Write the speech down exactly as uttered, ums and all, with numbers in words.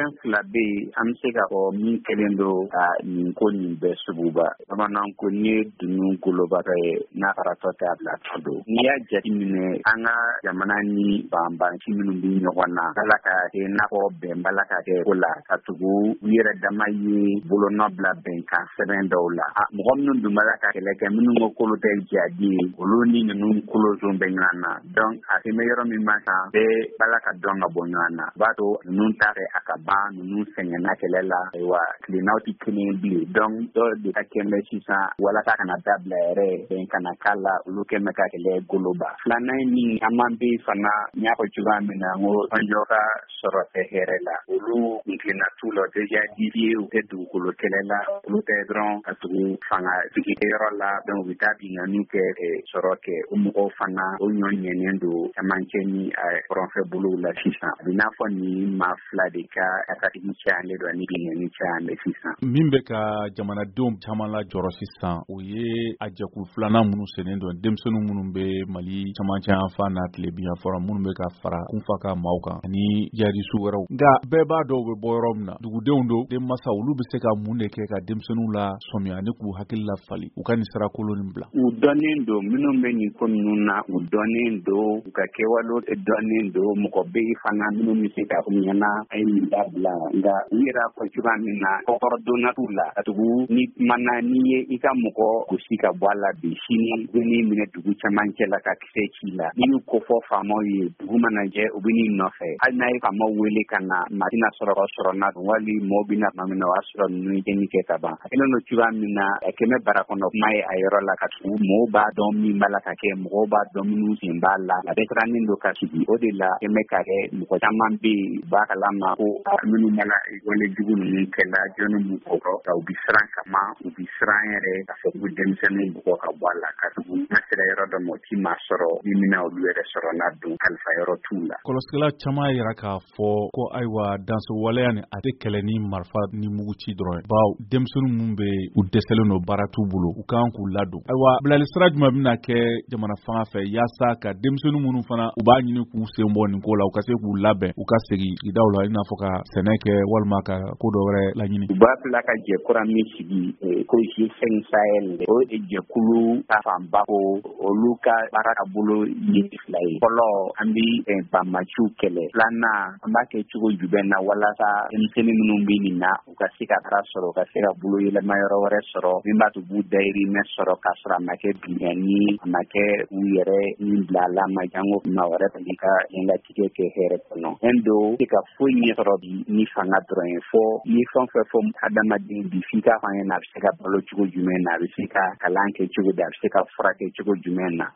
fila bɛ yen an bɛ se ka fɔ min kɛlen don ka nin ko nin bɛɛ suguba bamananw ko ni ye dunun golobaga ye n'a karatɔ tɛ a bila tɔ don n'i y'a jateminɛ an ka jamana ni banbanci minnu bɛ ɲɔgɔn na ala ka kɛ n'a fɔ bɛn bala ka kɛ ko la ka tugu u yɛrɛ dama ye bolonɔ bila bɛnkan sɛbɛn dɔw la mɔgɔ minnu dun bala ka kɛlɛ kɛ minnu ko kolo tɛ jadi ye olu ni ninnu kolozon bɛ ɲɔgɔn na donc a tɛmɛ yɔrɔ min ma kan bɛɛ bala ka dɔn ka bɔ ɲɔgɔn na b'a to ninnu ta fɛ a ka ban ninnu sɛgɛnna kɛlɛ la ayiwa tilennaw tɛ kelen bilen donc dɔw de ka kɛmɛ sisan walasa kana dabila yɛrɛ bɛn kana k'a la olu kɛmɛ ka kɛlɛ goloba filanan ye min caman bɛ fana n y'a fɔ cogoya min na n ko tɔnjɔ ka sɔrɔ tɛ hɛrɛ la olu kun tilenna t'u la déjà didier u tɛ dugukolo kɛlɛ la olu tɛ dɔrɔn ka tugu fanga sigi yɔrɔ la donc u bɛ taa binganiw kɛ sɔrɔ kɛ o mɔgɔw fana o ɲɔ ɲɛnen don camancɛ ni kɔrɔnfɛ bolow la sisan a bɛ n'a fɔ ni maa fila de ka hakilitigi cayalen don ani bingani cayalen sisan min bɛ ka jamanadenw caman la jɔrɔ sisan o ye a jɛkulu filanan minnu sennen don denmisɛnninw minnu bɛ Mali camancɛ yan fan n'a tile bi yan fɔra minnu bɛ ka fara kunfa ka maaw kan ani jihadiste wɛrɛw nka bɛɛ b'a dɔw bɛ bɔ yɔrɔ min na dugudenw don den masa olu bɛ se ka mun de kɛ ka denmisɛnninw la sɔmiya ani k'u hakili la fali u ka nin sira kolon nin bila u dɔnnen don minnu bɛ nin ko ninnu na u dɔnnen don u ka kɛwalew dɔnnen don mɔgɔ bɛ yen fana minnu bɛ se ka fɔ ɲɛna a ye nin dabila nka u yɛrɛ fɔ cogoya min na kɔkɔrɔdonna t'u la ka tugu ni kumana n'i ye i ka mɔgɔ gosi ka bɔ a la bi sini u bɛ n'i minɛ dugu camancɛ la ka kisɛ ci la n'i y'u kofɔ faamaw ye dugu mana jɛ u bɛ n'i nɔfɛ hali n'a ye faamaw wele ka na maa tɛna sɔrɔ ka sɔrɔ na wali mɔgɔw bɛ na tuma min na o y'a sɔrɔ ninnu ye denni kɛ ka ban a kɛlen don cogoya min na a kɛmɛ bara kɔnɔ kuma ye a yɔrɔ la ka tugu mɔgɔw b'a dɔn min b'a la ka kɛ mɔgɔw b'a dɔn minnu sen b'a la a bɛ sirannen don ka sigi o de la kɛmɛ ka kɛ mɔgɔ caman bɛ yen u b'a kalama ko minnu mana wale jugu ninnu kɛla jɔnni m'u kɔrɔ ka u bɛ siran kama u bɛ siran yɛrɛ ka fɔ k'u denmisɛnninw bugɔ ka bɔ a la ka tugu n'a sera yɔrɔ dɔ ma o ti maa sɔrɔ min bɛna olu yɛrɛ sɔrɔ n'a don kalifa yɔrɔ t'u la. Kɔlɔsigila caman yira k'a fɔ ko ayiwa dansowaleya nin a tɛ kɛlɛ ni marifa ni muguci dɔrɔn ye bawo denmisɛnninw minnu bɛ u dɛsɛlen don baara t'u bolo u kan k'u ladon ayiwa bilali sira jumɛn bɛna kɛ jamana fanga fɛ yaasa ka denmisɛnninw minnu fana u b'a ɲini k'u sen bɔ nin ko la u ka se k'u labɛn u ka segin sigidaw la i n'a fɔ ka sɛnɛ kɛ walima ka ko dɔ wɛrɛ laɲini. U b'a bila ka jɛ kura min sigi ko G cinq Sahel o ye jɛkulu ta fanba ko olu ka baara ka bolo ye fila ye fɔlɔ an bɛ banmaciw kɛlɛ filanan an b'a kɛ cogo jumɛn na walasa denmisɛnnin minnu bɛ nin na u ka se ka taga sɔrɔ u ka se ka bolo yɛlɛma yɔrɔ wɛrɛ sɔrɔ min b'a to b'u dayirimɛ sɔrɔ k'a sɔrɔ a ma kɛ binganni a ma kɛ u yɛrɛ min bila a la ma jango ma wɛrɛ fɛ ka ɲɛnatigɛ kɛ hɛrɛ kɔnɔ fɛn do se ka foyi ɲɛ sɔrɔ bi ni fanga dɔrɔn ye fɔ ni fɛn fɛn fɔ adamaden bi f'i k'a fɔ an ɲɛna a bɛ se ka balo cogo jumɛn na a bɛ se ka kalan kɛ cogo di a bɛ se ka furakɛ cogo jumɛn na